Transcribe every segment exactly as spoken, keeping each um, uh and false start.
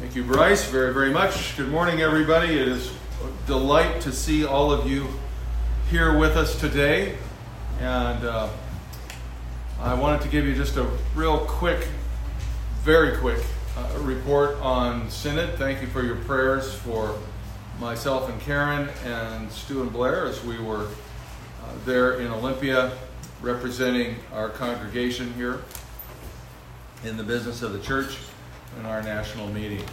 Thank you, Bryce, very, very much. Good morning, everybody. It is a delight to see all of you here with us today. And uh, I wanted to give you just a real quick, very quick uh, report on Synod. Thank you for your prayers for myself and Karen and Stu and Blair as we were uh, there in Olympia representing our congregation here in the business of the church in our national meeting.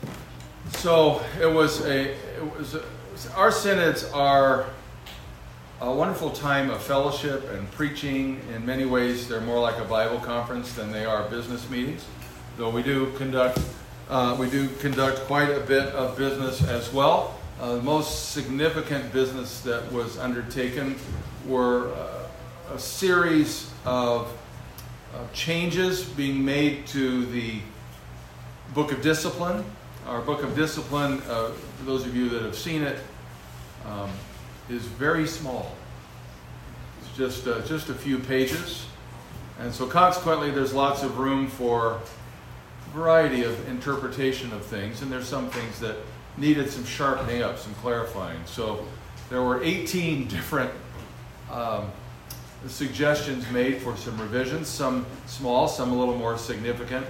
So it was a, it was a, our synods are a wonderful time of fellowship and preaching. In many ways, they're more like a Bible conference than they are business meetings. Though we do conduct, uh, we do conduct quite a bit of business as well. Uh, the most significant business that was undertaken were uh, a series of uh, changes being made to the Book of Discipline. Our Book of Discipline, uh, for those of you that have seen it, um, is very small. It's just uh, just a few pages, and so consequently, there's lots of room for a variety of interpretation of things, and there's some things that needed some sharpening up, some clarifying. So there were eighteen different um, suggestions made for some revisions, some small, some a little more significant.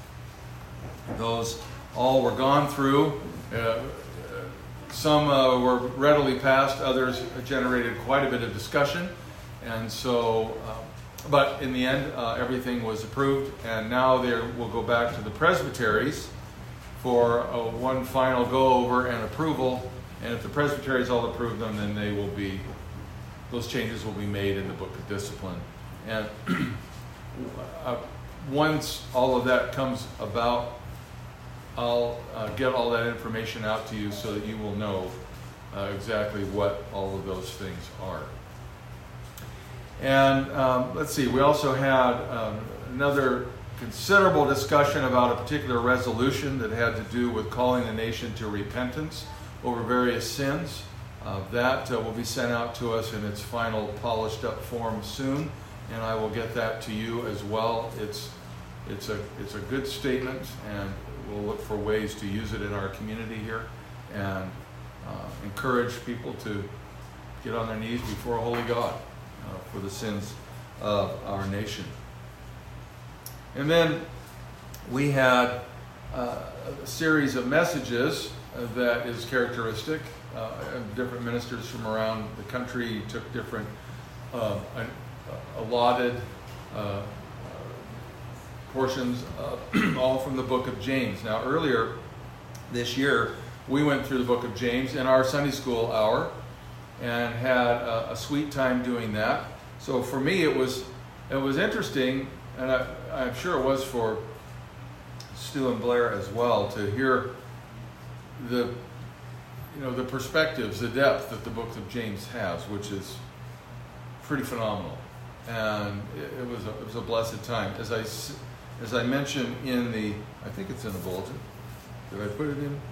Those all were gone through. Uh, some uh, were readily passed, others generated quite a bit of discussion. And so, uh, but in the end, uh, everything was approved, and now they will go back to the presbyteries for uh, one final go-over and approval. And if the presbyteries all approve them, then they will be, those changes will be made in the Book of Discipline. And uh, once all of that comes about, I'll uh, get all that information out to you so that you will know uh, exactly what all of those things are. And um, let's see, we also had um, another considerable discussion about a particular resolution that had to do with calling the nation to repentance over various sins. Uh, that uh, will be sent out to us in its final polished up form soon, and I will get that to you as well. It's it's a it's a good statement, and we'll look for ways to use it in our community here and uh, encourage people to get on their knees before a holy God uh, for the sins of our nation. And then we had uh, a series of messages uh, that is characteristic. Uh, different ministers from around the country took different uh, allotted uh, portions, uh, all from the book of James. Now, earlier this year, we went through the book of James in our Sunday school hour and had a, a sweet time doing that. So for me, it was it was interesting, and I, I'm sure it was for Stu and Blair as well, to hear the you know the perspectives, the depth that the book of James has, which is pretty phenomenal, and it, it was a, it was a blessed time. As I As I mentioned in the, I think it's in the bulletin. Did I put it in?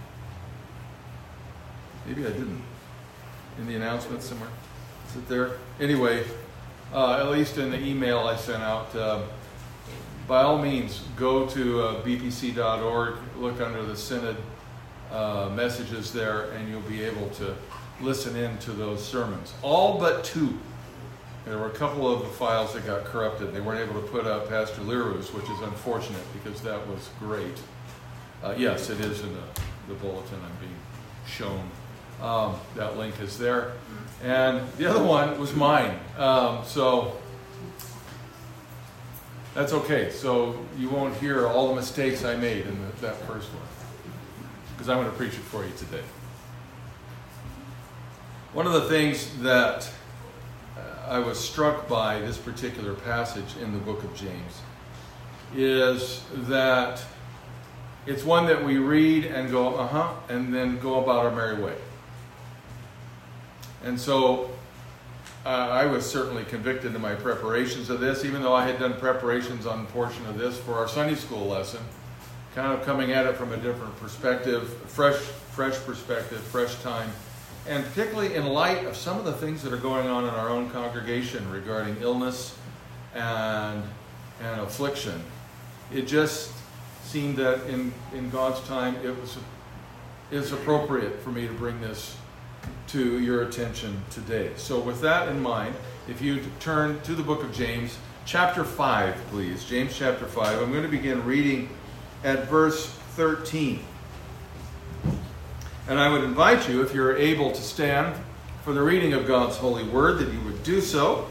Maybe I didn't. In the announcement somewhere. Is it there? Anyway, uh, at least in the email I sent out, uh, by all means, go to uh, b p c dot org, look under the Synod uh, messages there, and you'll be able to listen in to those sermons. All but two. There were a couple of the files that got corrupted. They weren't able to put up Pastor Leroux's, which is unfortunate because that was great. Uh, yes, it is in the, the bulletin I'm being shown. Um, that link is there. And the other one was mine. Um, so that's okay. So you won't hear all the mistakes I made in the, that first one, because I'm going to preach it for you today. One of the things that I was struck by this particular passage in the book of James is that it's one that we read and go, uh-huh, and then go about our merry way. And so uh, I was certainly convicted in my preparations of this, even though I had done preparations on a portion of this for our Sunday school lesson, kind of coming at it from a different perspective, fresh, fresh perspective, fresh time. And particularly in light of some of the things that are going on in our own congregation regarding illness and, and affliction, it just seemed that in, in God's time it was is appropriate for me to bring this to your attention today. So with that in mind, if you turn to the book of James, chapter five, please. James chapter five. I'm going to begin reading at verse thirteen. And I would invite you, if you're able to stand for the reading of God's holy word, that you would do so.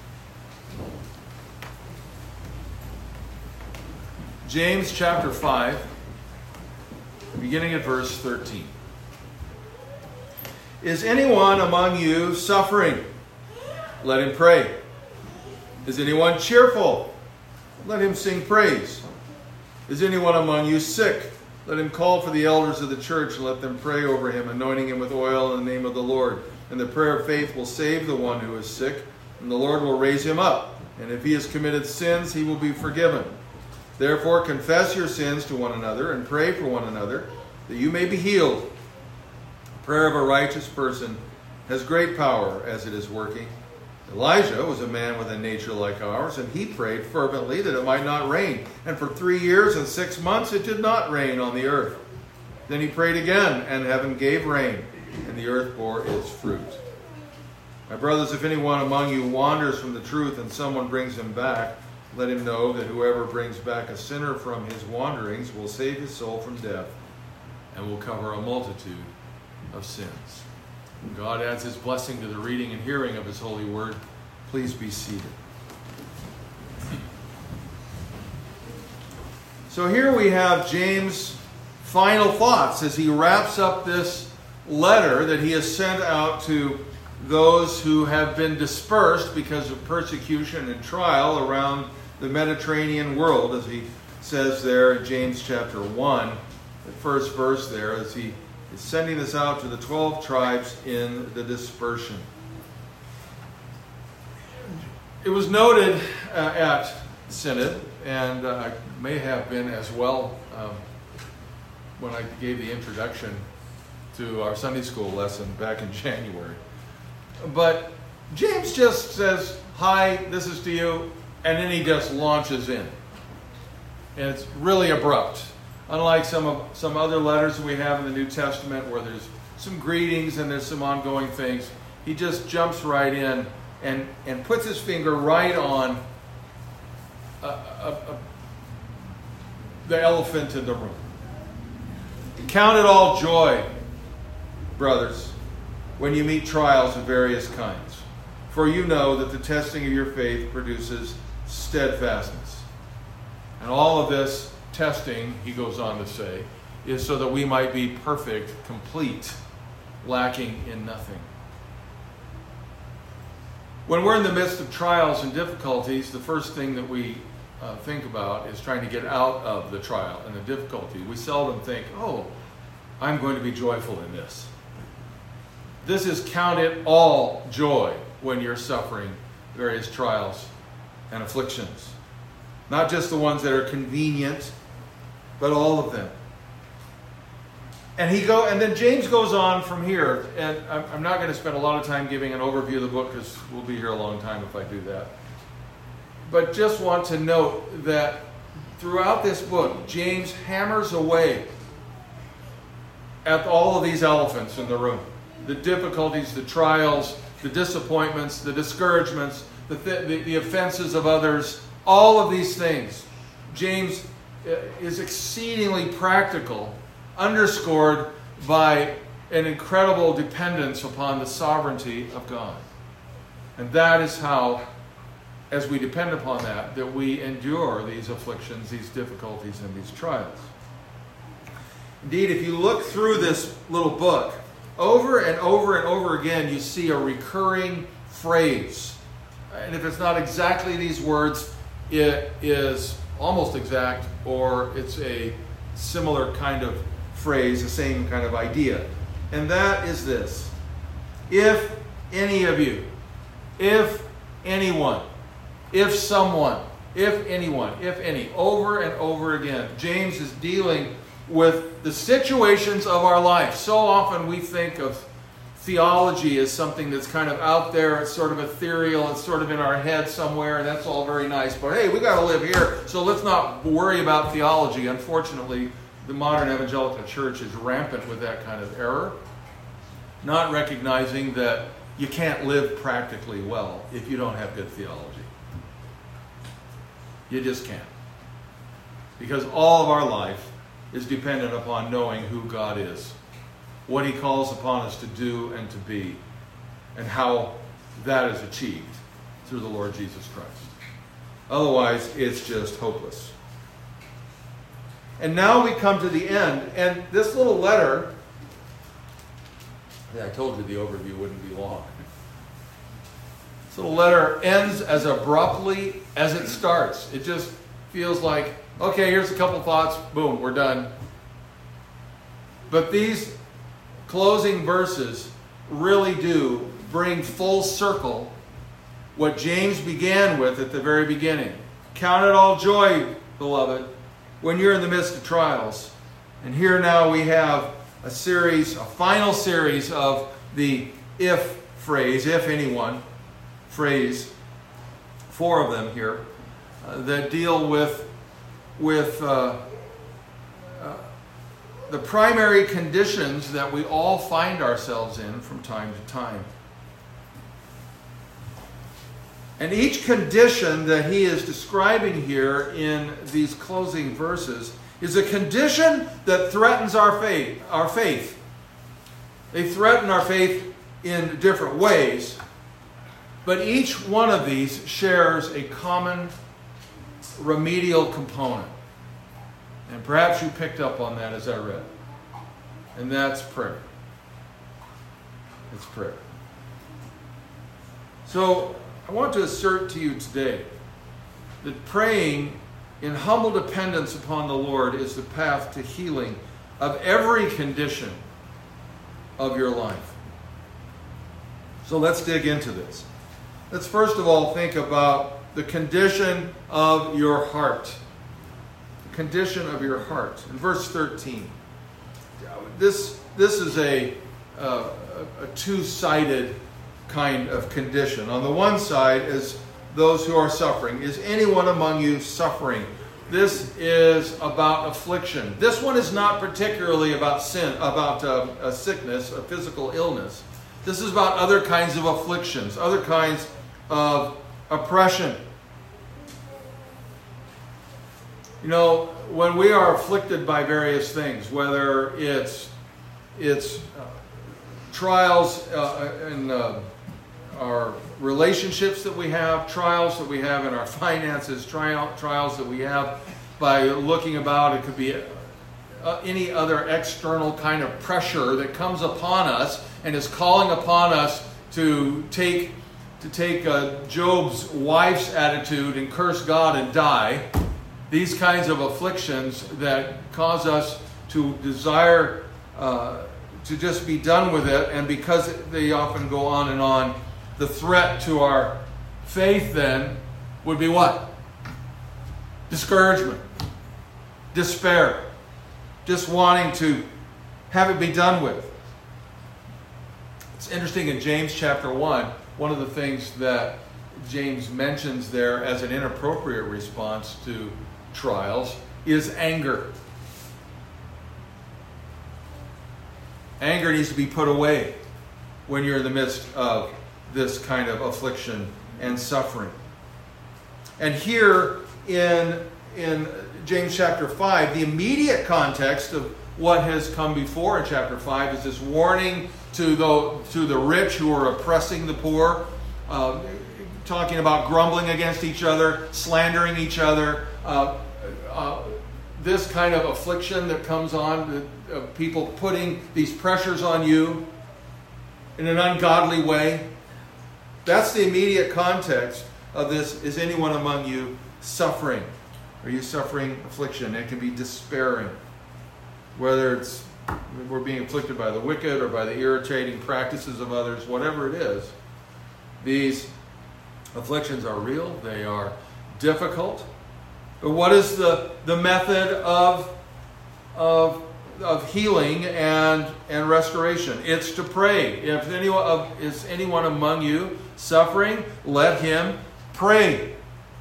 James chapter five, beginning at verse thirteen. Is anyone among you suffering? Let him pray. Is anyone cheerful? Let him sing praise. Is anyone among you sick? Let him call for the elders of the church and let them pray over him, anointing him with oil in the name of the Lord. And the prayer of faith will save the one who is sick, and the Lord will raise him up. And if he has committed sins, he will be forgiven. Therefore, confess your sins to one another and pray for one another, that you may be healed. The prayer of a righteous person has great power as it is working. Elijah was a man with a nature like ours, and he prayed fervently that it might not rain. And for three years and six months it did not rain on the earth. Then he prayed again, and heaven gave rain, and the earth bore its fruit. My brothers, if anyone among you wanders from the truth and someone brings him back, let him know that whoever brings back a sinner from his wanderings will save his soul from death and will cover a multitude of sins. God adds his blessing to the reading and hearing of his holy word. Please be seated. So here we have James' final thoughts as he wraps up this letter that he has sent out to those who have been dispersed because of persecution and trial around the Mediterranean world, as he says there in James chapter one, the first verse there, as he is sending this out to the twelve tribes in the dispersion. It was noted uh, at Synod, and uh, may have been as well um, when I gave the introduction to our Sunday school lesson back in January. But James just says, hi, this is to you, and then he just launches in. And it's really abrupt. Unlike some of some other letters that we have in the New Testament where there's some greetings and there's some ongoing things, he just jumps right in and, and puts his finger right on a, a, a, the elephant in the room. Count it all joy, brothers, when you meet trials of various kinds. For you know that the testing of your faith produces steadfastness. And all of this testing, he goes on to say, is so that we might be perfect, complete, lacking in nothing. When we're in the midst of trials and difficulties, the first thing that we uh, think about is trying to get out of the trial and the difficulty. We seldom think, oh, I'm going to be joyful in this. This is count it all joy when you're suffering various trials and afflictions. Not just the ones that are convenient, but all of them. And he go, and then James goes on from here, and I'm, I'm not going to spend a lot of time giving an overview of the book because we'll be here a long time if I do that. But just want to note that throughout this book, James hammers away at all of these elephants in the room. The difficulties, the trials, the disappointments, the discouragements, the, th- the, the offenses of others, all of these things. James is exceedingly practical, underscored by an incredible dependence upon the sovereignty of God. And that is how, as we depend upon that, that we endure these afflictions, these difficulties, and these trials. Indeed, if you look through this little book, over and over and over again, you see a recurring phrase. And if it's not exactly these words, it is almost exact, or it's a similar kind of phrase, the same kind of idea. And that is this: if any of you, if anyone, if someone, if anyone, if any, over and over again, James is dealing with the situations of our life. So often we think of theology is something that's kind of out there. It's sort of ethereal. It's sort of in our head somewhere, and that's all very nice. But hey, we got to live here, so let's not worry about theology. Unfortunately, the modern evangelical church is rampant with that kind of error, not recognizing that you can't live practically well if you don't have good theology. You just can't. Because all of our life is dependent upon knowing who God is, what He calls upon us to do and to be, and how that is achieved through the Lord Jesus Christ. Otherwise, it's just hopeless. And now we come to the end, and this little letter, yeah, I told you the overview wouldn't be long. This little letter ends as abruptly as it starts. It just feels like, okay, here's a couple thoughts, boom, we're done. But these closing verses really do bring full circle what James began with at the very beginning. Count it all joy, beloved, when you're in the midst of trials. And here now we have a series, a final series of the if phrase, if anyone phrase, four of them here, uh, that deal with, with uh, uh, the primary conditions that we all find ourselves in from time to time. And each condition that he is describing here in these closing verses is a condition that threatens our faith. Our faith. They threaten our faith in different ways, but each one of these shares a common remedial component. And perhaps you picked up on that as I read. And that's prayer. It's prayer. So I want to assert to you today that praying in humble dependence upon the Lord is the path to healing of every condition of your life. So let's dig into this. Let's first of all think about the condition of your heart. The condition of your heart. In verse thirteen, this, this is a, uh, a two-sided kind of condition. On the one side is those who are suffering. Is anyone among you suffering? This is about affliction. This one is not particularly about sin, about uh, a sickness, a physical illness. This is about other kinds of afflictions, other kinds of oppression. You know, when we are afflicted by various things, whether it's it's uh, trials uh, in uh, our relationships that we have, trials that we have in our finances, trial, trials that we have by looking about, it could be uh, any other external kind of pressure that comes upon us and is calling upon us to take to take uh, Job's wife's attitude and curse God and die. These kinds of afflictions that cause us to desire uh, to just be done with it, and because they often go on and on, the threat to our faith then would be what? Discouragement, despair, just wanting to have it be done with. It's interesting in James chapter one, one of the things that James mentions there as an inappropriate response to trials is anger. Anger needs to be put away when you're in the midst of this kind of affliction and suffering. And here in, in James chapter five, the immediate context of what has come before in chapter five is this warning to the, to the rich who are oppressing the poor, uh, talking about grumbling against each other, slandering each other, uh, uh, this kind of affliction that comes on, uh, people putting these pressures on you in an ungodly way. That's the immediate context of this. Is anyone among you suffering? Are you suffering affliction? It can be despairing. Whether it's we're being afflicted by the wicked or by the irritating practices of others, whatever it is, these afflictions are real. They are difficult. But what is the, the method of, of of healing and, and restoration. It's to pray. If anyone is anyone among you suffering, let him pray.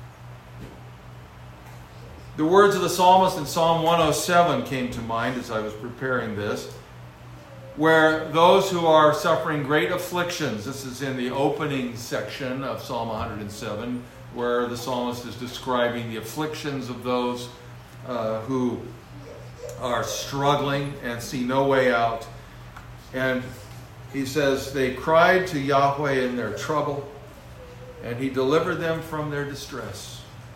The words of the psalmist in Psalm one oh seven came to mind as I was preparing this, where those who are suffering great afflictions, this is in the opening section of Psalm one hundred seven, where the psalmist is describing the afflictions of those uh, who are struggling and see no way out. And he says, they cried to Yahweh in their trouble, and he delivered them from their distress.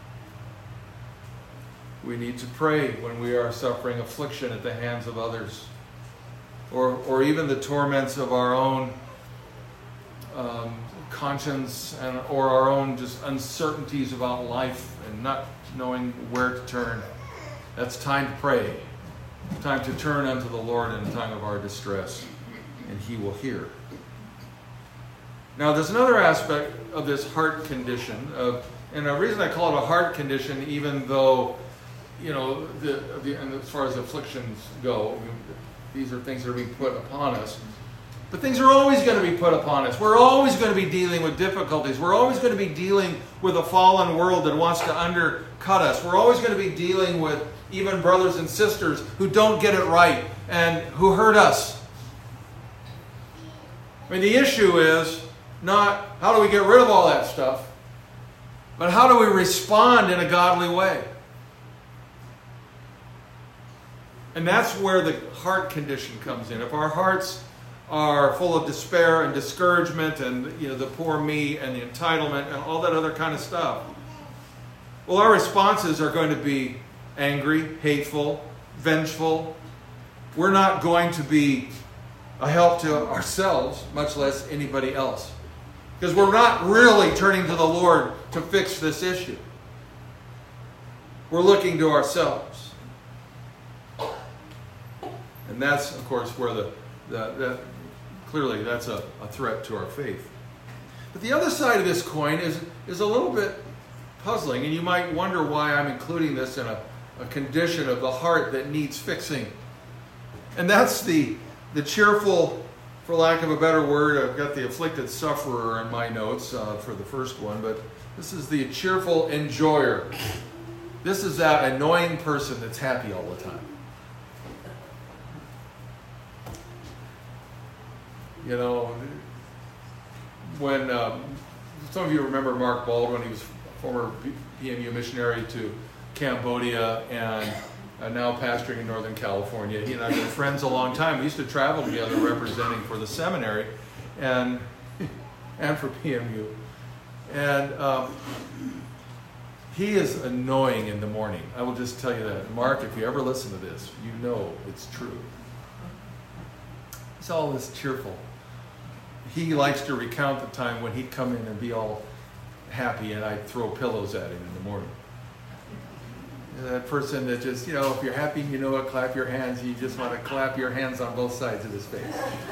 We need to pray when we are suffering affliction at the hands of others, or, or even the torments of our own um, conscience and or our own just uncertainties about life and not knowing where to turn. That's time to pray. Time to turn unto the Lord in the time of our distress, and he will hear. Now, there's another aspect of this heart condition, of, and the reason I call it a heart condition, even though, you know, the, the, and as far as afflictions go, I mean, these are things that are being put upon us. But things are always going to be put upon us. We're always going to be dealing with difficulties. We're always going to be dealing with a fallen world that wants to undercut us. We're always going to be dealing with even brothers and sisters who don't get it right and who hurt us. I mean, the issue is not how do we get rid of all that stuff, but how do we respond in a godly way? And that's where the heart condition comes in. If our hearts are full of despair and discouragement and, you know, the poor me and the entitlement and all that other kind of stuff, well, our responses are going to be angry, hateful, vengeful. We're not going to be a help to ourselves, much less anybody else. Because we're not really turning to the Lord to fix this issue. We're looking to ourselves. And that's, of course, where the, the, the clearly that's a, a threat to our faith. But the other side of this coin is, is a little bit puzzling, and you might wonder why I'm including this in a, a condition of the heart that needs fixing. And that's the, the cheerful, for lack of a better word, I've got the afflicted sufferer in my notes uh, for the first one, but this is the cheerful enjoyer. This is that annoying person that's happy all the time. You know, when um, some of you remember Mark Baldwin, he was a former P M U missionary to Cambodia and uh, now pastoring in Northern California. He and I have been friends a long time. We used to travel together representing for the seminary and and for P M U. And um, he is annoying in the morning. I will just tell you that. Mark, if you ever listen to this, you know it's true. He's always cheerful. He likes to recount the time when he'd come in and be all happy and I'd throw pillows at him in the morning. That person that just, you know, if you're happy, you know what, clap your hands. You just want to clap your hands on both sides of his face.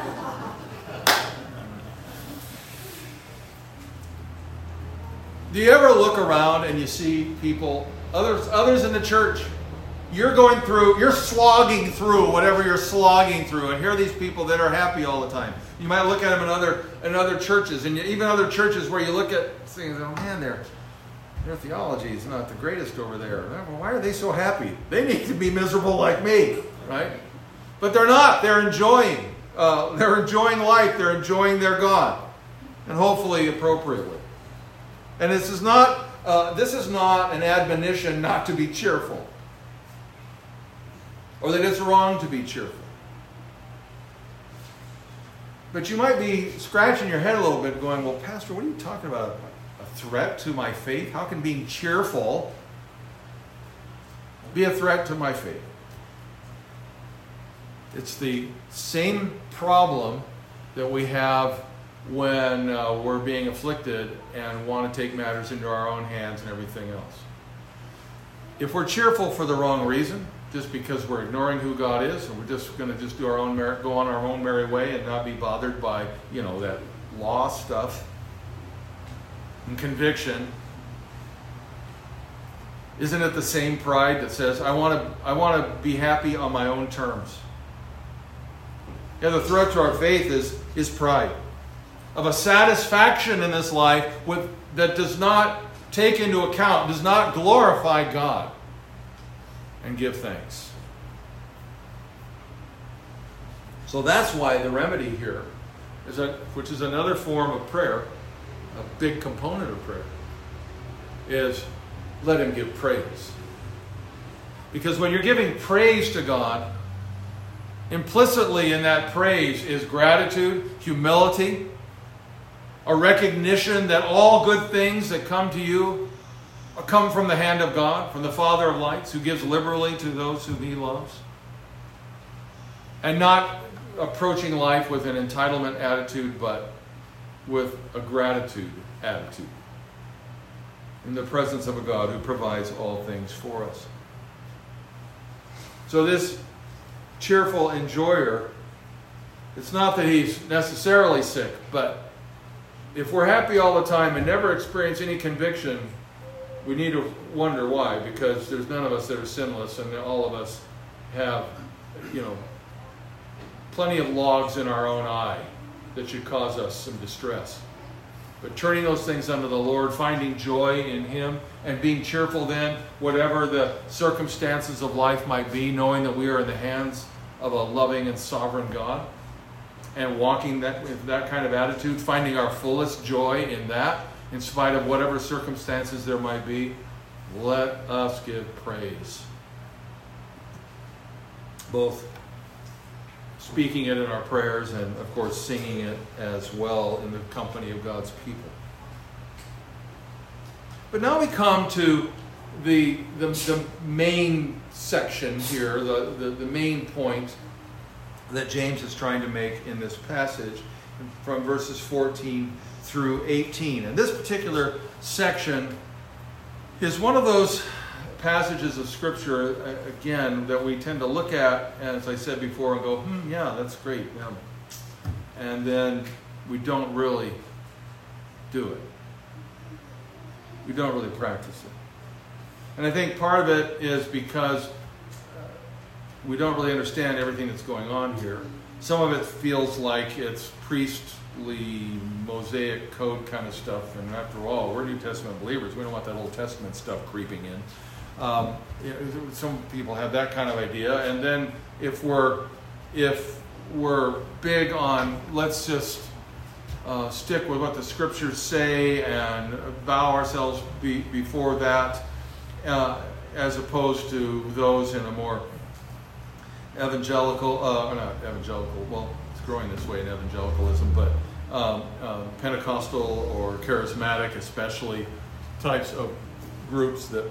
Do you ever look around and you see people, others, others in the church, you're going through, you're slogging through whatever you're slogging through, and here are these people that are happy all the time. You might look at them in other, in other churches, and even other churches where you look at things, oh man, their, their theology is not the greatest over there. Why are they so happy? They need to be miserable like me, right? But they're not. They're enjoying. Uh, they're enjoying life. They're enjoying their God, and hopefully appropriately. And this is not, uh, this is not an admonition not to be cheerful, or that it's wrong to be cheerful. But you might be scratching your head a little bit going, well, Pastor, what are you talking about? A threat to my faith? How can being cheerful be a threat to my faith? It's the same problem that we have when uh, we're being afflicted and want to take matters into our own hands and everything else. If we're cheerful for the wrong reason, just because we're ignoring who God is, and we're just going to just do our own mer- go on our own merry way and not be bothered by, you know, that law stuff and conviction, isn't it the same pride that says, I want to I want to be happy on my own terms? The other threat to our faith is, is pride. Of a satisfaction in this life with, that does not take into account, does not glorify God and give thanks. So that's why the remedy here, is a, which is another form of prayer, a big component of prayer, is let Him give praise. Because when you're giving praise to God, implicitly in that praise is gratitude, humility, a recognition that all good things that come to you come from the hand of God, from the Father of lights, who gives liberally to those whom He loves. And not approaching life with an entitlement attitude, but with a gratitude attitude in the presence of a God who provides all things for us. So this cheerful enjoyer, it's not that he's necessarily sick, but if we're happy all the time and never experience any conviction, we need to wonder why, because there's none of us that are sinless, and all of us have, you know, plenty of logs in our own eye that should cause us some distress. But turning those things unto the Lord, finding joy in Him, and being cheerful then, whatever the circumstances of life might be, knowing that we are in the hands of a loving and sovereign God, and walking that with that kind of attitude, finding our fullest joy in that, in spite of whatever circumstances there might be, let us give praise. Both speaking it in our prayers and, of course, singing it as well in the company of God's people. But now we come to the, the, the main section here, the, the, the main point that James is trying to make in this passage from verses fourteen through eighteen. And this particular section is one of those passages of Scripture, again, that we tend to look at, as I said before, and go, hmm, yeah, that's great. Yeah. And then we don't really do it. We don't really practice it. And I think part of it is because we don't really understand everything that's going on here. Some of it feels like it's priestly, Mosaic code kind of stuff. And after all, we're New Testament believers. We don't want that Old Testament stuff creeping in. Um, some people have that kind of idea. And then if we're if we're big on let's just uh, stick with what the Scriptures say and bow ourselves be, before that, uh, as opposed to those in a more evangelical, uh, not evangelical, well, it's growing this way in evangelicalism, but um, uh, Pentecostal or charismatic especially types of groups that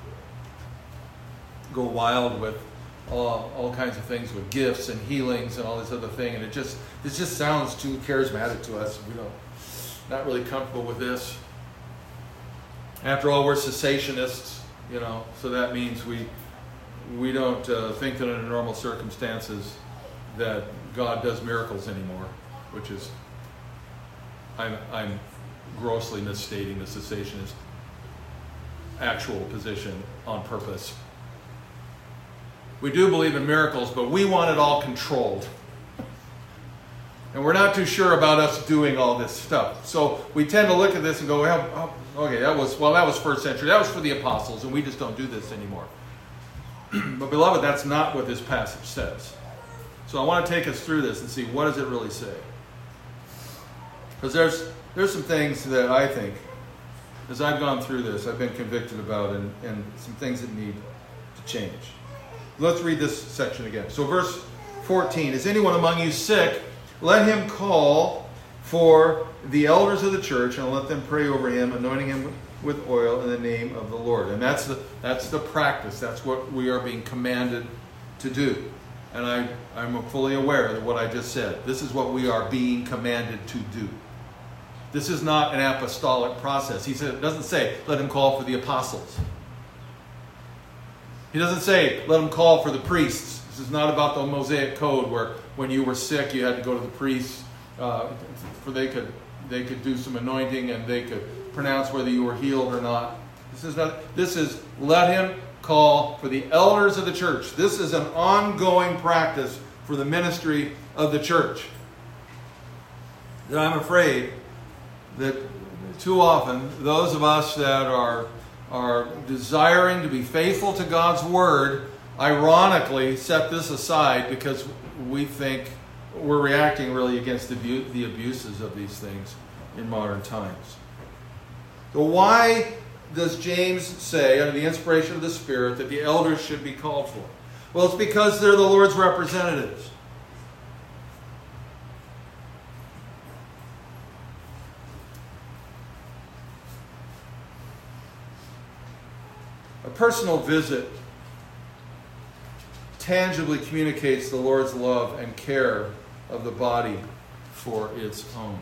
go wild with all, all kinds of things, with gifts and healings and all this other thing, and it just it just sounds too charismatic to us. We don't not really comfortable with this. After all, we're cessationists, you know, so that means we we don't uh, think that under normal circumstances that God does miracles anymore, which is I'm I'm grossly misstating the cessationist actual position on purpose. We do believe in miracles, but we want it all controlled. And we're not too sure about us doing all this stuff. So we tend to look at this and go, well, okay, that was, well, that was first century. That was for the apostles, and we just don't do this anymore. But beloved, that's not what this passage says. So I want to take us through this and see, what does it really say? Because there's, there's some things that I think, as I've gone through this, I've been convicted about, and, and some things that need to change. Let's read this section again. So verse fourteen, is anyone among you sick? Let him call for the elders of the church and let them pray over him, anointing him with oil in the name of the Lord. And that's the that's the practice. That's what we are being commanded to do. And I, I'm fully aware of what I just said. This is what we are being commanded to do. This is not an apostolic process. He said, it doesn't say, let him call for the apostles. He doesn't say, let them call for the priests. This is not about the Mosaic code where when you were sick, you had to go to the priests uh, for they could they could do some anointing and they could pronounce whether you were healed or not. This is not. This is let him call for the elders of the church. This is an ongoing practice for the ministry of the church. That I'm afraid that too often those of us that are, are desiring to be faithful to God's Word ironically set this aside because we think we're reacting really against the, abu- the abuses of these things in modern times. So why does James say, under the inspiration of the Spirit, that the elders should be called for? Well, it's because they're the Lord's representatives. A personal visit tangibly communicates the Lord's love and care of the body for its own.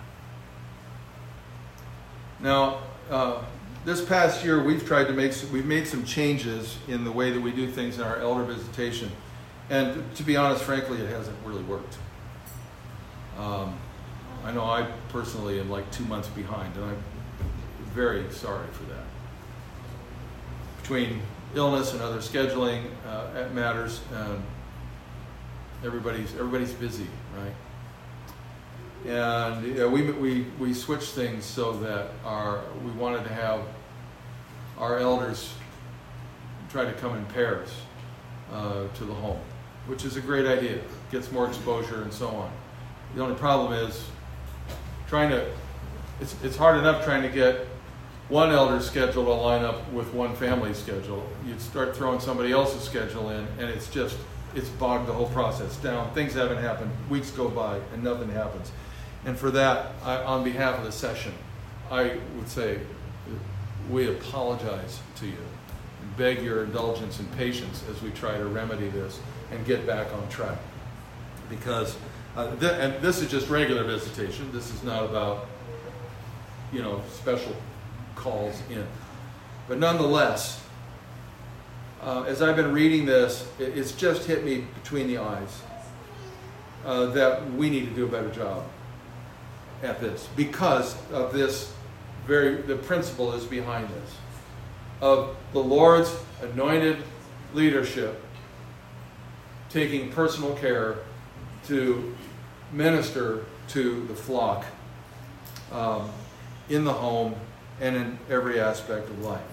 Now, uh, this past year we've tried to make some, we've made some changes in the way that we do things in our elder visitation, and to be honest, frankly, it hasn't really worked. Um, I know I personally am like two months behind, and I'm very sorry for that. Between illness and other scheduling uh, matters, and everybody's everybody's busy, right? And you know, we we we switched things so that our we wanted to have our elders try to come in pairs uh, to the home, which is a great idea. Gets more exposure and so on. The only problem is trying to. It's it's hard enough trying to get one elder's schedule to line up with one family's schedule. You start throwing somebody else's schedule in, and it's just it's bogged the whole process down. Things haven't happened. Weeks go by, and nothing happens. And for that, I, on behalf of the session, I would say we apologize to you and beg your indulgence and patience as we try to remedy this and get back on track. Because, uh, th- and this is just regular visitation. This is not about, you know, special calls in. But nonetheless, uh, as I've been reading this, it, it's just hit me between the eyes uh, that we need to do a better job at this because of this very, the principle is behind this, of the Lord's anointed leadership taking personal care to minister to the flock um, in the home and in every aspect of life.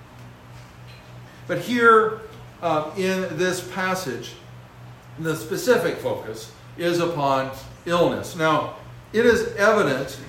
But here uh, in this passage, the specific focus is upon illness. Now, it is evident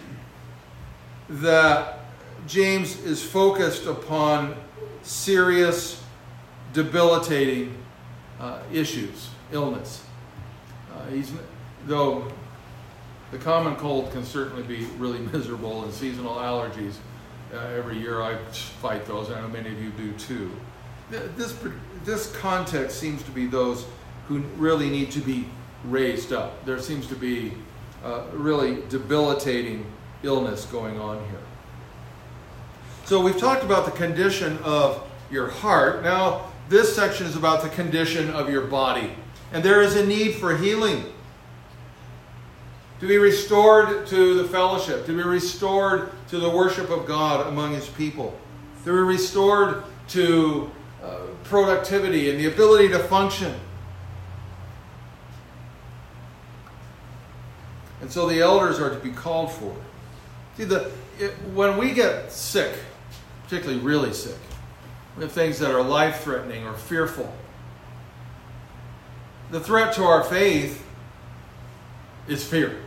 that James is focused upon serious, debilitating uh, issues, illness. Uh, he's, though the common cold can certainly be really miserable, and seasonal allergies, uh, every year I fight those, and I know many of you do too. This, this context seems to be those who really need to be raised up. There seems to be uh, really debilitating illness going on here. So we've talked about the condition of your heart. Now this section is about the condition of your body. And there is a need for healing. To be restored to the fellowship. To be restored to the worship of God among His people. To be restored to uh, productivity and the ability to function. And so the elders are to be called for. See, the, it, when we get sick, particularly really sick, we have things that are life-threatening or fearful. The threat to our faith is fear.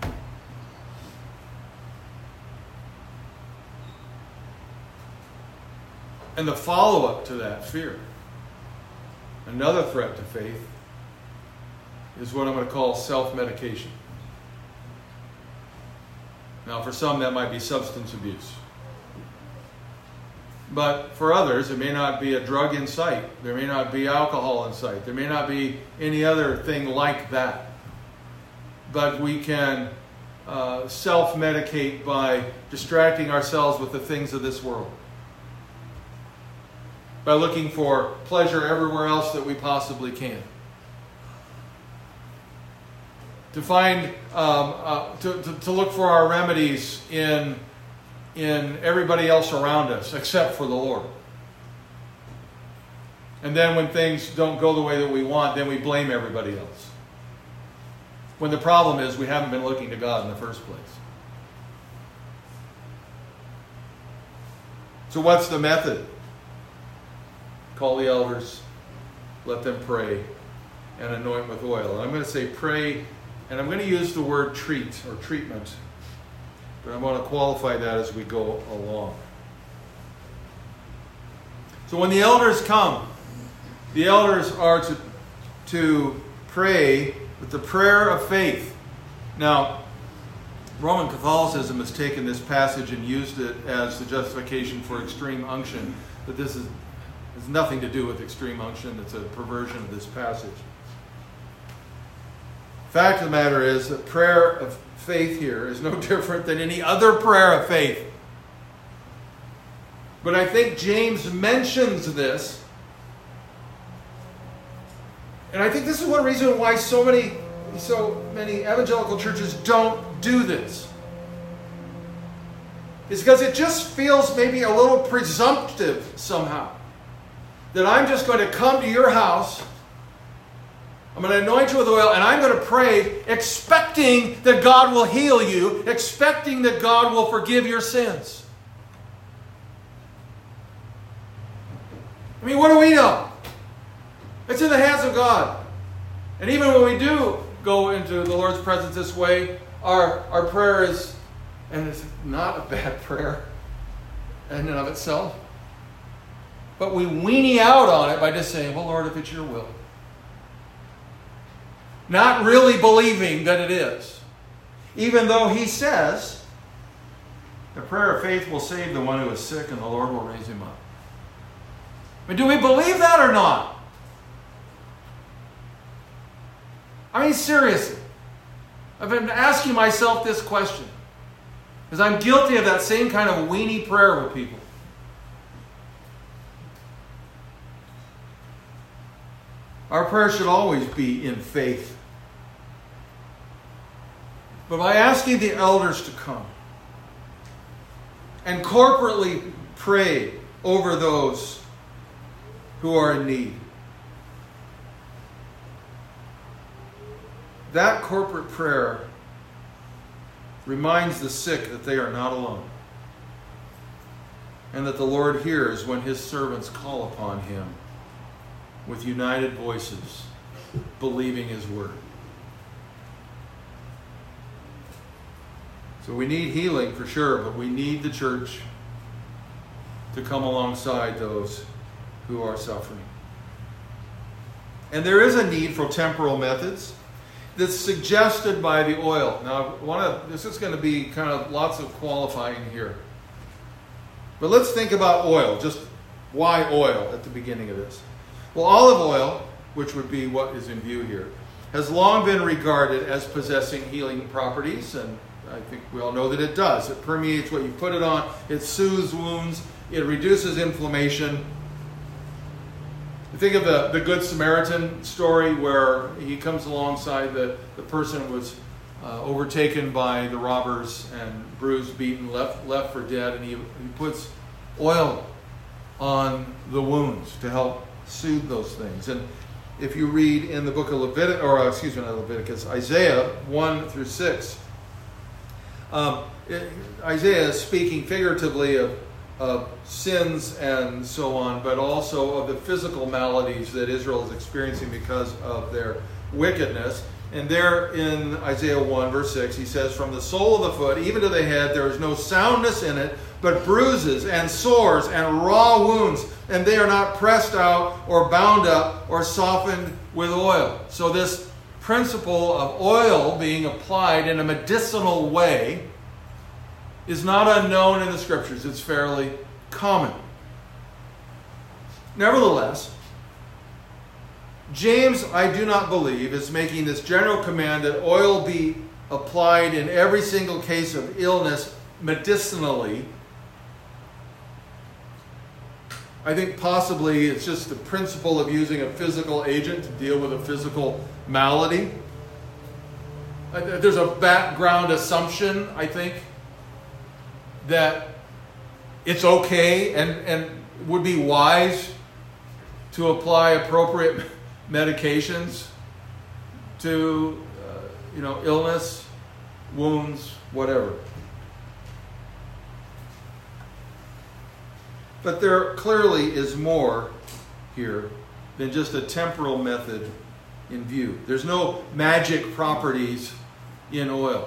And the follow-up to that fear, another threat to faith, is what I'm going to call self-medication. Now, for some, that might be substance abuse. But for others, it may not be a drug in sight. There may not be alcohol in sight. There may not be any other thing like that. But we can uh, self-medicate by distracting ourselves with the things of this world. By looking for pleasure everywhere else that we possibly can. To find, um, uh, to, to, to look for our remedies in, in everybody else around us, except for the Lord. And then when things don't go the way that we want, then we blame everybody else. when the problem is we haven't been looking to God in the first place. So what's the method? Call the elders, let them pray, and anoint with oil. And I'm going to say pray, and I'm going to use the word treat or treatment, but I want to qualify that as we go along. So when the elders come, the elders are to, to pray with the prayer of faith. Now, Roman Catholicism has taken this passage and used it as the justification for extreme unction, but this is, has nothing to do with extreme unction. It's a perversion of this passage. Fact of the matter is that prayer of faith here is no different than any other prayer of faith. But I think James mentions this, and I think this is one reason why so many, so many evangelical churches don't do this. It's because it just feels maybe a little presumptive somehow. That I'm just going to come to your house, I'm going to anoint you with oil, and I'm going to pray expecting that God will heal you, expecting that God will forgive your sins. I mean, what do we know? It's in the hands of God. And even when we do go into the Lord's presence this way, our, our prayer is, and it's not a bad prayer in and of itself, but we weenie out on it by just saying, well, Lord, if it's your will. Not really believing that it is. Even though he says, the prayer of faith will save the one who is sick and the Lord will raise him up. But do we believe that or not? I mean, seriously. I've been asking myself this question. Because I'm guilty of that same kind of weenie prayer with people. Our prayer should always be in faith. But by asking the elders to come and corporately pray over those who are in need, that corporate prayer reminds the sick that they are not alone, and that the Lord hears when his servants call upon him with united voices, believing his word. So we need healing for sure, but we need the church to come alongside those who are suffering. And there is a need for temporal methods that's suggested by the oil. Now, I want to, this is going to be kind of lots of qualifying here. But let's think about oil. Just why oil at the beginning of this? Well, olive oil, which would be what is in view here, has long been regarded as possessing healing properties, and I think we all know that it does. It permeates what you put it on. It soothes wounds. It reduces inflammation. Think of the, the Good Samaritan story where he comes alongside the, the person who was uh, overtaken by the robbers and bruised, beaten, left, left for dead, and he, he puts oil on the wounds to help soothe those things. And if you read in the book of Leviticus, or uh, excuse me, not Leviticus, Isaiah one through six, um, it, Isaiah is speaking figuratively of, of sins and so on, but also of the physical maladies that Israel is experiencing because of their wickedness. And there in Isaiah one, verse six, he says, "From the sole of the foot even to the head there is no soundness in it, but bruises and sores and raw wounds, and they are not pressed out or bound up or softened with oil." So this principle of oil being applied in a medicinal way is not unknown in the Scriptures. It's fairly common. Nevertheless, James, I do not believe, is making this general command that oil be applied in every single case of illness medicinally. I think possibly it's just the principle of using a physical agent to deal with a physical malady. There's a background assumption, I think, that it's okay and, and would be wise to apply appropriate medications to uh, you know, illness, wounds, whatever. But there clearly is more here than just a temporal method in view. There's no magic properties in oil.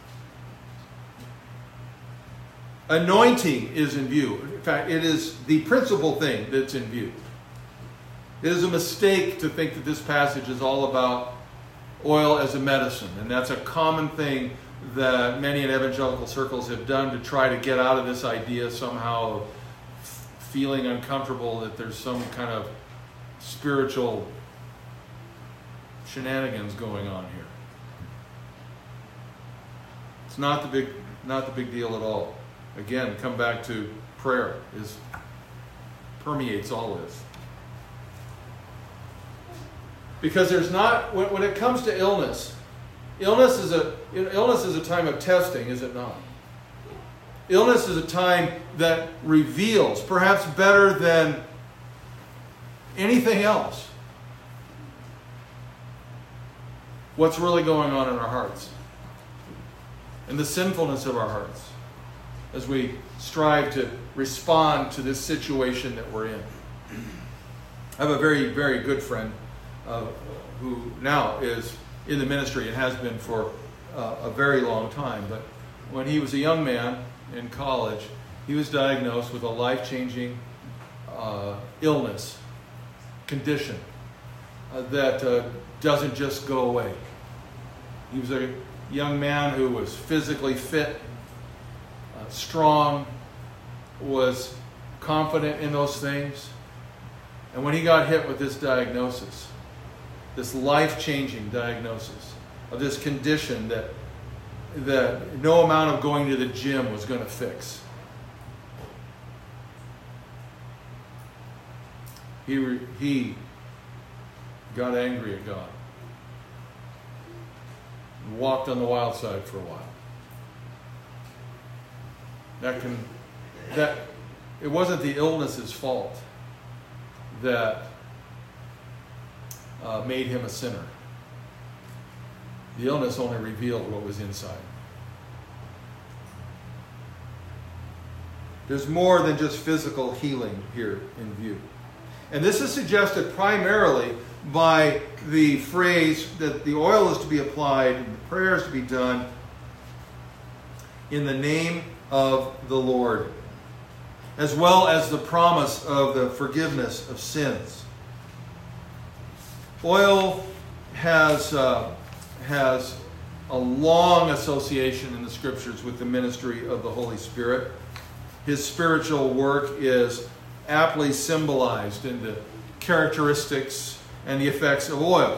Anointing is in view. In fact, it is the principal thing that's in view. It is a mistake to think that this passage is all about oil as a medicine. And that's a common thing that many in evangelical circles have done to try to get out of this idea somehow of feeling uncomfortable that there's some kind of spiritual shenanigans going on here. It's not the big, not the big deal at all. Again, come back to prayer is permeates all this. Because there's not, when, when it comes to illness, illness is a illness is a time of testing, is it not? Illness is a time that reveals, perhaps better than anything else, what's really going on in our hearts and the sinfulness of our hearts as we strive to respond to this situation that we're in. I have a very, very good friend uh, who now is in the ministry and has been for uh, a very long time. But when he was a young man in college, he was diagnosed with a life-changing uh, illness, condition uh, that uh, doesn't just go away. He was a young man who was physically fit, uh, strong, was confident in those things. And when he got hit with this diagnosis, this life-changing diagnosis of this condition that, that no amount of going to the gym was going to fix, he, re, he got angry at God and walked on the wild side for a while. That can, that, it wasn't the illness's fault that uh, made him a sinner. The illness only revealed what was inside. There's more than just physical healing here in view. And this is suggested primarily by the phrase that the oil is to be applied and the prayer is to be done in the name of the Lord, as well as the promise of the forgiveness of sins. Oil has, uh, has a long association in the Scriptures with the ministry of the Holy Spirit. His spiritual work is aptly symbolized in the characteristics and the effects of oil.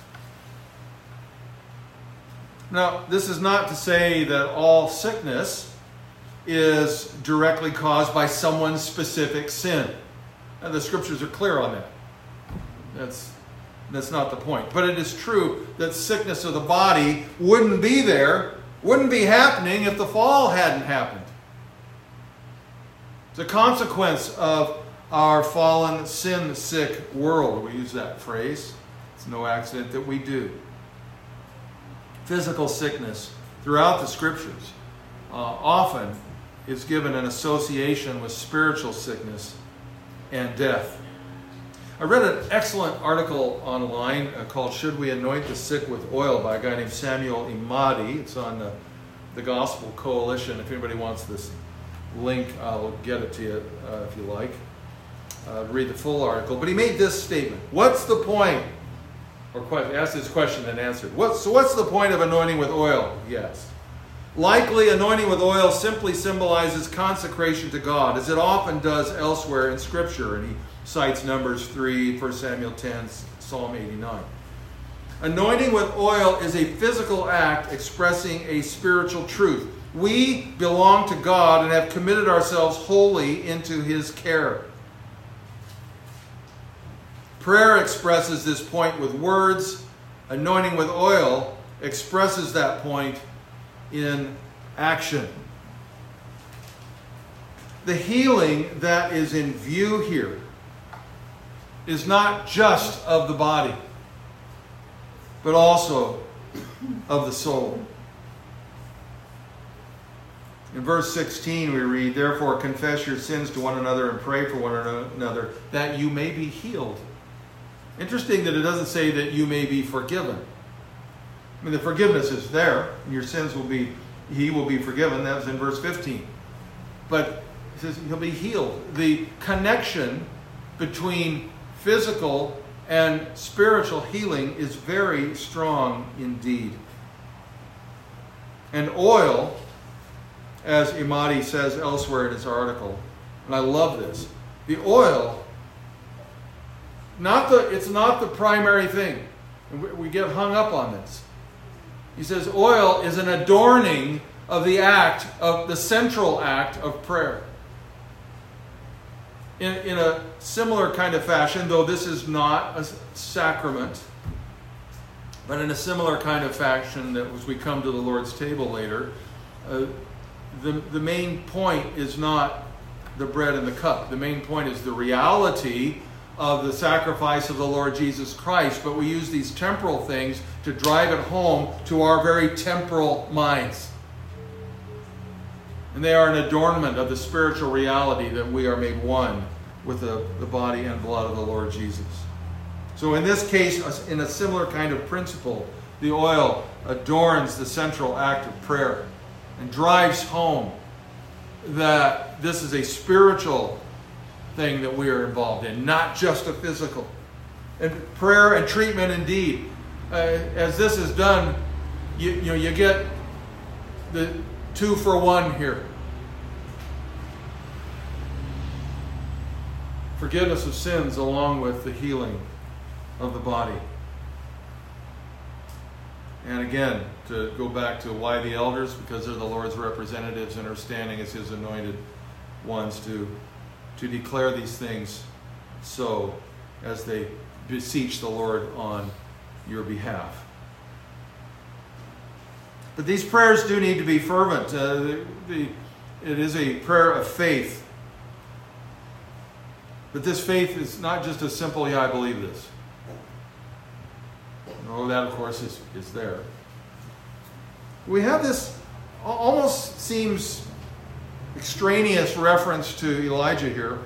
Now, this is not to say that all sickness is directly caused by someone's specific sin. And the Scriptures are clear on that. That's, that's not the point. But it is true that sickness of the body wouldn't be there, wouldn't be happening if the fall hadn't happened. It's a consequence of our fallen, sin-sick world. We use that phrase. It's no accident that we do. Physical sickness throughout the Scriptures uh, often is given an association with spiritual sickness and death. I read an excellent article online uh, called "Should We Anoint the Sick with Oil" by a guy named Samuel Imadi. It's on the, the Gospel Coalition. If anybody wants this link, I'll get it to you uh, if you like. Uh, read the full article. But he made this statement. What's the point? Or question, asked this question and answered. What, so what's the point of anointing with oil? He asked. Likely, anointing with oil simply symbolizes consecration to God, as it often does elsewhere in Scripture. And he cites Numbers three, First Samuel ten, Psalm eighty-nine. Anointing with oil is a physical act expressing a spiritual truth. We belong to God and have committed ourselves wholly into His care. Prayer expresses this point with words. Anointing with oil expresses that point in action. The healing that is in view here is not just of the body, but also of the soul. In verse sixteen we read, "Therefore confess your sins to one another and pray for one another that you may be healed." Interesting that it doesn't say that you may be forgiven. I mean, the forgiveness is there, and your sins will be, he will be forgiven. That was in verse fifteen. But it says he'll be healed. The connection between physical and spiritual healing is very strong indeed. And oil, as Imadi says elsewhere in his article, and I love this, the oil, not the, it's not the primary thing. And we, we get hung up on this. He says oil is an adorning of the act, of the central act of prayer. In, in a similar kind of fashion, though this is not a sacrament, but in a similar kind of fashion that as we come to the Lord's table later, uh, the, the main point is not the bread and the cup. The main point is the reality of the sacrifice of the Lord Jesus Christ, but we use these temporal things to drive it home to our very temporal minds. And they are an adornment of the spiritual reality that we are made one with the, the body and blood of the Lord Jesus. So in this case, in a similar kind of principle, the oil adorns the central act of prayer and drives home that this is a spiritual thing that we are involved in, not just a physical. And prayer and treatment indeed. Uh, as this is done, you, you know, you get the two for one here. Forgiveness of sins along with the healing of the body. And again, to go back to why the elders, because they're the Lord's representatives and are standing as his anointed ones to, to declare these things so as they beseech the Lord on your behalf. But these prayers do need to be fervent. Uh, the, the, it is a prayer of faith. But this faith is not just a simple, yeah, I believe this. Oh, that, of course, is, is there. We have this almost seems extraneous reference to Elijah here.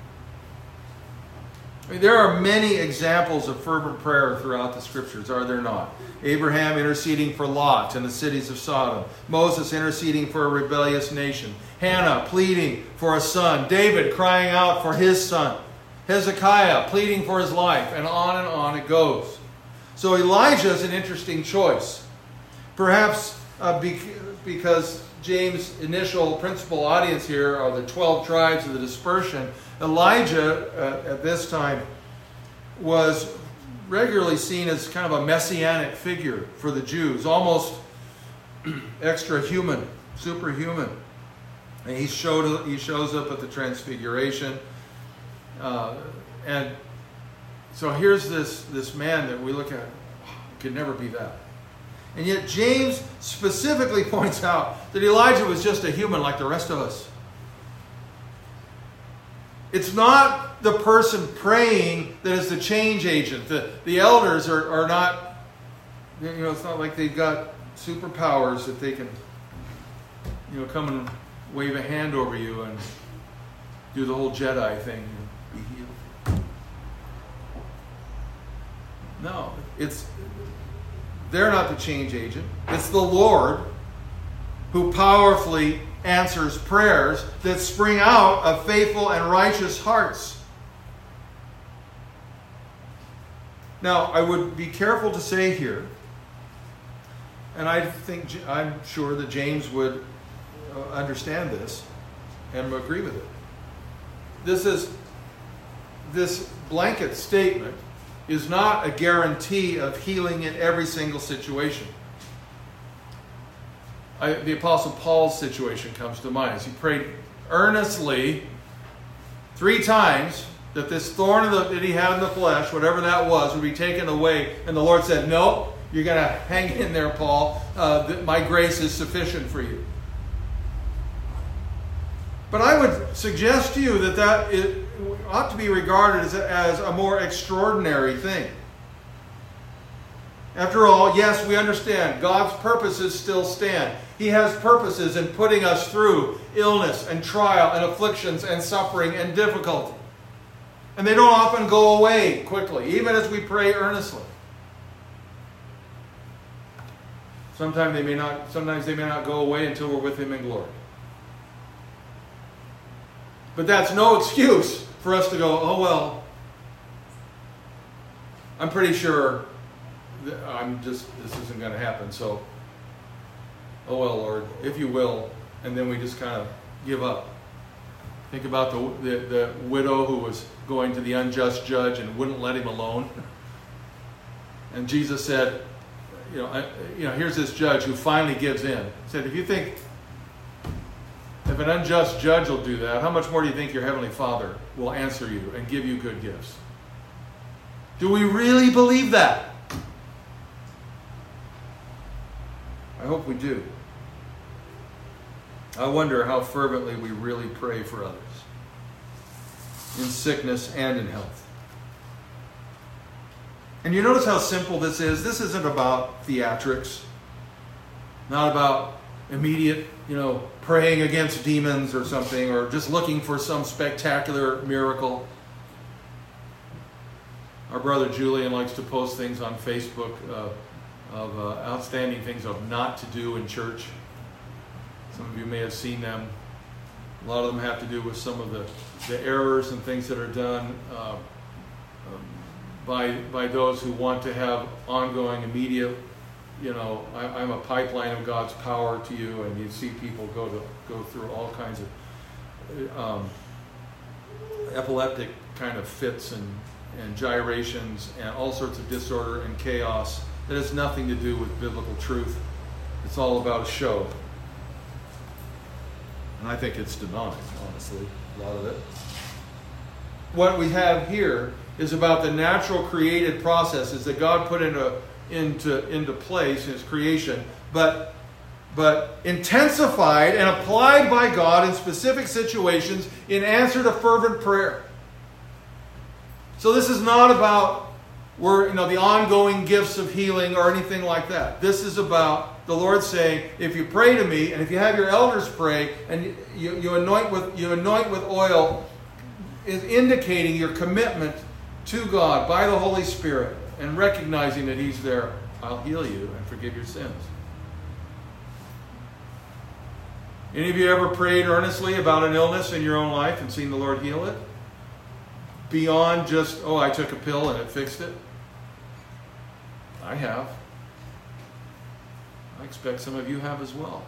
I mean, there are many examples of fervent prayer throughout the Scriptures, are there not? Abraham interceding for Lot and the cities of Sodom. Moses interceding for a rebellious nation. Hannah pleading for a son. David crying out for his son. Hezekiah pleading for his life. And on and on it goes. So Elijah is an interesting choice. Perhaps uh, because James' initial principal audience here are the twelve tribes of the dispersion. Elijah, uh, at this time, was regularly seen as kind of a messianic figure for the Jews, almost extra human, superhuman. And he showed he shows up at the Transfiguration, uh, and so here's this this man that we look at, oh, could never be that. And yet James specifically points out that Elijah was just a human like the rest of us. It's not the person praying that is the change agent. The, the elders are, are not, you know, it's not like they've got superpowers that they can, you know, come and wave a hand over you and do the whole Jedi thing and be healed. No, it's, they're not the change agent. It's the Lord who powerfully answers prayers that spring out of faithful and righteous hearts. Now, I would be careful to say here, and I think I'm sure that James would understand this and agree with it. This is this blanket statement is not a guarantee of healing in every single situation. I, the Apostle Paul's situation comes to mind as he prayed earnestly three times that this thorn of the, that he had in the flesh, whatever that was, would be taken away. And the Lord said, "No, you're going to hang in there, Paul. Uh, that my grace is sufficient for you." But I would suggest to you that that is, ought to be regarded as a, as a more extraordinary thing. After all, yes, we understand God's purposes still stand. He has purposes in putting us through illness and trial and afflictions and suffering and difficulty. And they don't often go away quickly, even as we pray earnestly. Sometimes they may not, sometimes they may not go away until we're with Him in glory. But that's no excuse for us to go, oh well, I'm pretty sure that I'm just, this isn't going to happen, so, oh well, Lord, if you will, and then we just kind of give up. Think about the, the, the widow who was going to the unjust judge and wouldn't let him alone. And Jesus said, you know, I, you know, here's this judge who finally gives in. He said, if you think, if an unjust judge will do that, how much more do you think your Heavenly Father will answer you and give you good gifts? Do we really believe that? I hope we do. I wonder how fervently we really pray for others, in sickness and in health. And you notice how simple this is? This isn't about theatrics, not about immediate, you know, praying against demons or something, or just looking for some spectacular miracle. Our brother Julian likes to post things on Facebook uh, of uh, outstanding things of not to do in church. Some of you may have seen them. A lot of them have to do with some of the, the errors and things that are done uh, um, by by those who want to have ongoing, immediate, you know, I, I'm a pipeline of God's power to you, and you see people go to go through all kinds of um, epileptic kind of fits and, and gyrations and all sorts of disorder and chaos that has nothing to do with biblical truth. It's all about a show. And I think it's demonic, honestly, a lot of it. What we have here is about the natural created processes that God put into, into, into place in His creation, but, but intensified and applied by God in specific situations in answer to fervent prayer. So this is not about we're, you know, the ongoing gifts of healing or anything like that. This is about the Lord saying, if you pray to me, and if you have your elders pray, and you, you anoint with you anoint with oil, is indicating your commitment to God by the Holy Spirit and recognizing that He's there. I'll heal you and forgive your sins. Any of you ever prayed earnestly about an illness in your own life and seen the Lord heal it? Beyond just, oh, I took a pill and it fixed it? I have. I expect some of you have as well.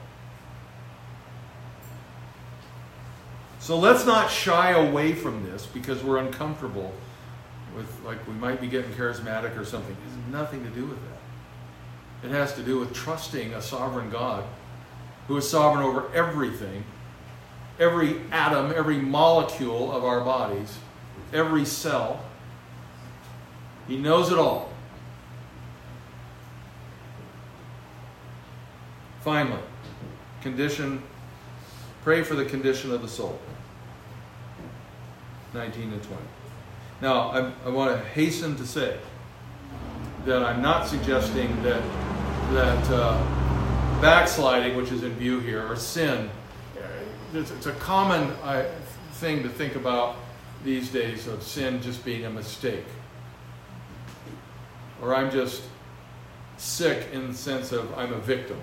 So let's not shy away from this because we're uncomfortable with, like, we might be getting charismatic or something. It has nothing to do with that. It has to do with trusting a sovereign God who is sovereign over everything, every atom, every molecule of our bodies, every cell. He knows it all. Finally, condition, pray for the condition of the soul. nineteen and twenty. Now, I, I want to hasten to say that I'm not suggesting that that uh, backsliding, which is in view here, or sin, it's, it's a common uh, thing to think about these days of sin just being a mistake. Or I'm just sick in the sense of I'm a victim.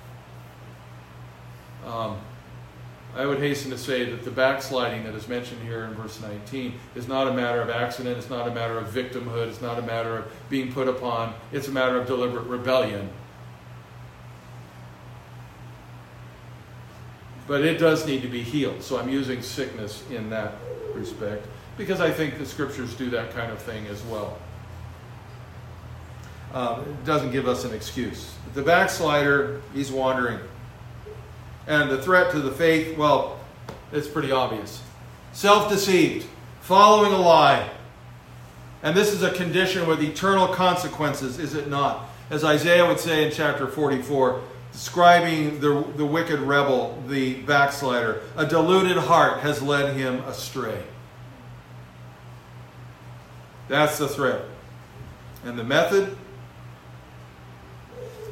Um, I would hasten to say that the backsliding that is mentioned here in verse nineteen is not a matter of accident, it's not a matter of victimhood, it's not a matter of being put upon, it's a matter of deliberate rebellion. But it does need to be healed, so I'm using sickness in that respect, because I think the Scriptures do that kind of thing as well. Um, it doesn't give us an excuse. The backslider, he's wandering. And the threat to the faith, well, it's pretty obvious. Self-deceived, following a lie. And this is a condition with eternal consequences, is it not? As Isaiah would say in chapter forty-four, describing the, the wicked rebel, the backslider, a deluded heart has led him astray. That's the threat. And the method?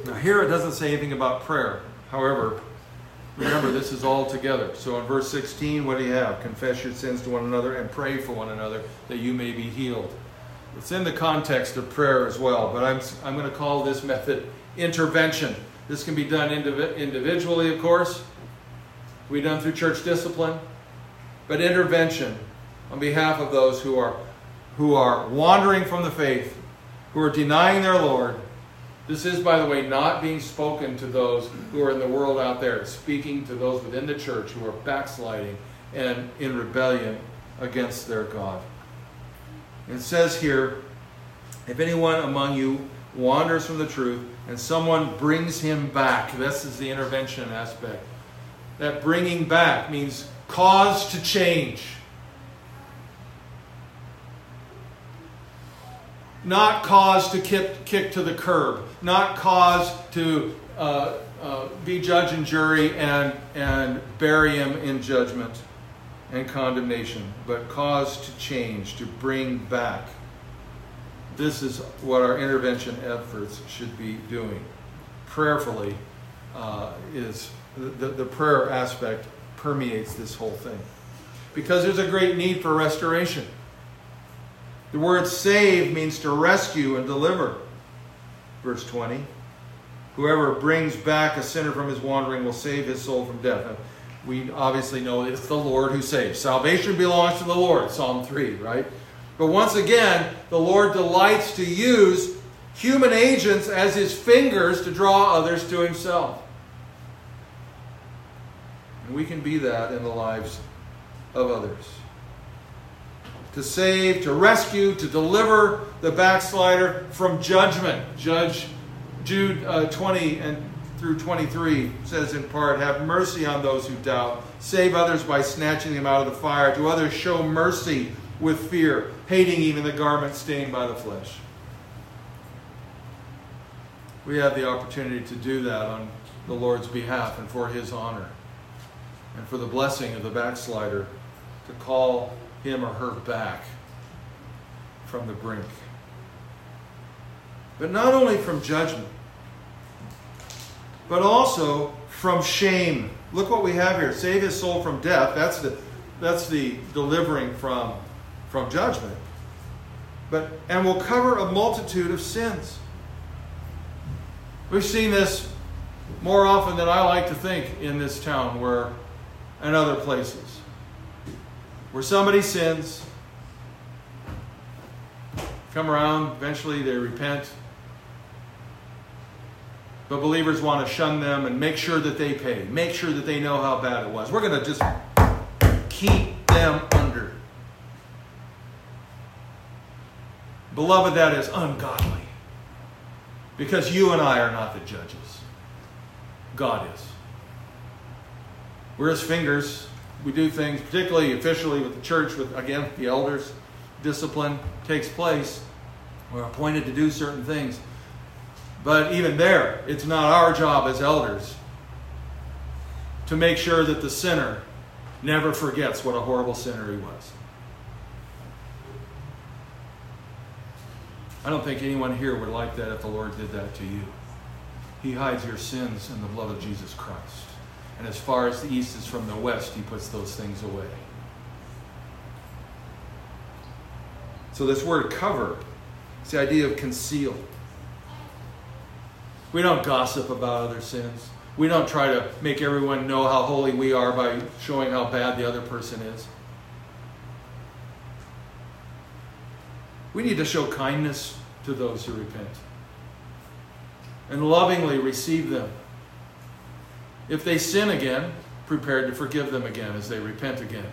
Now here it doesn't say anything about prayer. However, remember this is all together. So in verse sixteen, what do you have? Confess your sins to one another and pray for one another that you may be healed. It's in the context of prayer as well, but I'm, I'm going to call this method intervention. This can be done indiv- individually, of course. It can be done through church discipline. But intervention on behalf of those who are, who are wandering from the faith, who are denying their Lord. This is, by the way, not being spoken to those who are in the world out there. It's speaking to those within the church who are backsliding and in rebellion against their God. It says here, if anyone among you wanders from the truth and someone brings him back, this is the intervention aspect. That bringing back means cause to change. Not cause to kick, kick to the curb. Not cause to uh, uh, be judge and jury and, and bury him in judgment and condemnation. But cause to change, to bring back. This is what our intervention efforts should be doing. Prayerfully uh, is the, the prayer aspect permeates this whole thing. Because there's a great need for restoration. The word save means to rescue and deliver. Verse twenty. Whoever brings back a sinner from his wandering will save his soul from death. Now, we obviously know it's the Lord who saves. Salvation belongs to the Lord, Psalm three, right? But once again, the Lord delights to use human agents as his fingers to draw others to himself. And we can be that in the lives of others. To save, to rescue, to deliver the backslider from judgment. Judge Jude uh, twenty and through twenty-three says in part, have mercy on those who doubt. Save others by snatching them out of the fire. To others show mercy with fear, hating even the garment stained by the flesh. We have the opportunity to do that on the Lord's behalf and for his honor. And for the blessing of the backslider to call him or her back from the brink. But not only from judgment, but also from shame. Look what we have here. Save his soul from death. That's the, that's the delivering from, from judgment. But, and will cover a multitude of sins. We've seen this more often than I like to think in this town where, and other places. Where somebody sins, come around, eventually they repent. But believers want to shun them and make sure that they pay. Make sure that they know how bad it was. We're going to just keep them under. Beloved, that is ungodly. Because you and I are not the judges. God is. We're his fingers. We do things, particularly officially with the church, with, again, the elders. Discipline takes place. We're appointed to do certain things. But even there, it's not our job as elders to make sure that the sinner never forgets what a horrible sinner he was. I don't think anyone here would like that if the Lord did that to you. He hides your sins in the blood of Jesus Christ. And as far as the east is from the west, he puts those things away. So this word cover, it's the idea of conceal. We don't gossip about other sins. We don't try to make everyone know how holy we are by showing how bad the other person is. We need to show kindness to those who repent and lovingly receive them. If they sin again, prepared to forgive them again as they repent again.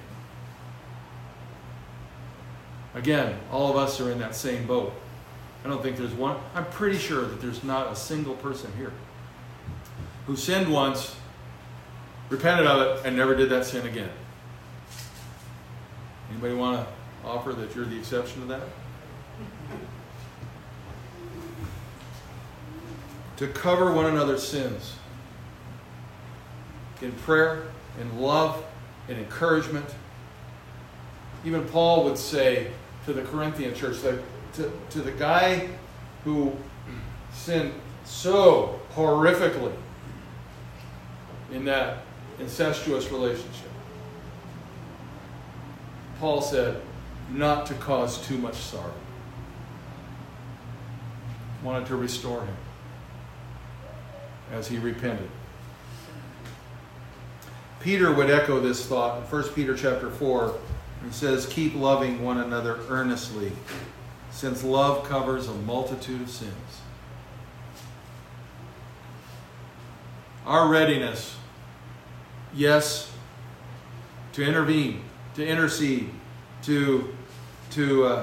Again, all of us are in that same boat. I don't think there's one. I'm pretty sure that there's not a single person here who sinned once, repented of it, and never did that sin again. Anybody want to offer that you're the exception to that? To cover one another's sins in prayer, in love, in encouragement. Even Paul would say to the Corinthian church, that to, to the guy who sinned so horrifically in that incestuous relationship. Paul said, not to cause too much sorrow. Wanted to restore him as he repented. Peter would echo this thought in First Peter chapter four. He says, keep loving one another earnestly, since love covers a multitude of sins. Our readiness, yes, to intervene, to intercede, to, to uh,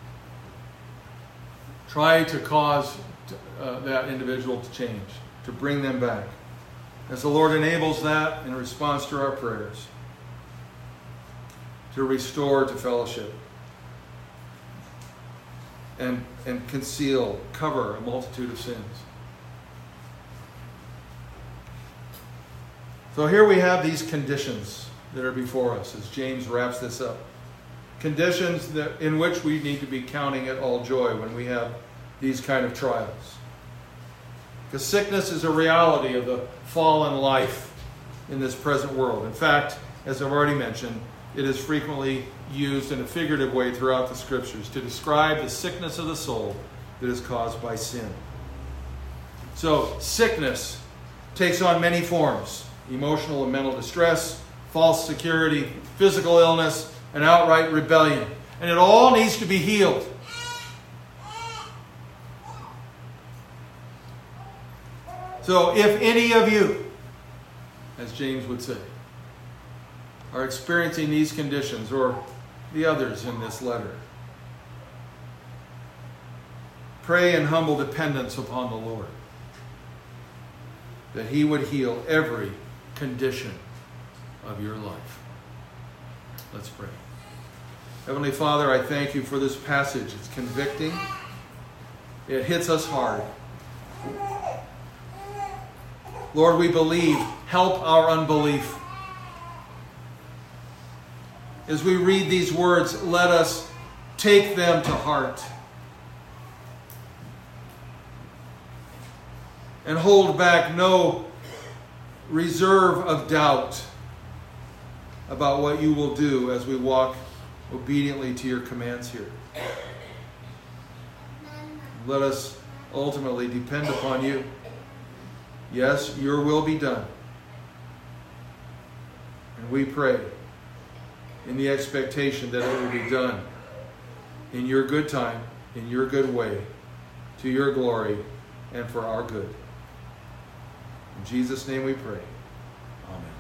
try to cause uh, that individual to change, to bring them back. As the Lord enables that in response to our prayers, to restore to fellowship and, and conceal, cover a multitude of sins. So here we have these conditions that are before us as James wraps this up. Conditions that, in which we need to be counting it all joy when we have these kind of trials. Because sickness is a reality of the fallen life in this present world. In fact, as I've already mentioned, it is frequently used in a figurative way throughout the Scriptures to describe the sickness of the soul that is caused by sin. So, sickness takes on many forms: emotional and mental distress, false security, physical illness, and outright rebellion. And it all needs to be healed. So if any of you, as James would say, are experiencing these conditions, or the others in this letter, pray in humble dependence upon the Lord, that He would heal every condition of your life. Let's pray. Heavenly Father, I thank you for this passage. It's convicting. It hits us hard. Lord, we believe. Help our unbelief. As we read these words, let us take them to heart and hold back no reserve of doubt about what you will do as we walk obediently to your commands here. Let us ultimately depend upon you. Yes, your will be done. And we pray in the expectation that it will be done in your good time, in your good way, to your glory, and for our good. In Jesus' name we pray. Amen.